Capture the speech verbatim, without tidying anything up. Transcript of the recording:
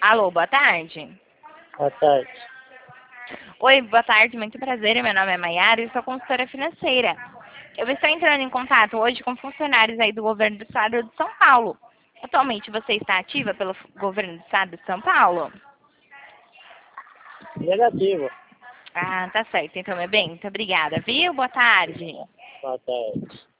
Alô, boa tarde. Boa tarde. Oi, boa tarde, muito prazer. Meu nome é Maiara e sou consultora financeira. Eu estou entrando em contato hoje com funcionários aí do governo do estado de São Paulo. Atualmente você está ativa pelo governo do estado de São Paulo? Negativo. Ah, tá certo. Então, meu bem, muito obrigada, viu? Boa tarde. Boa tarde.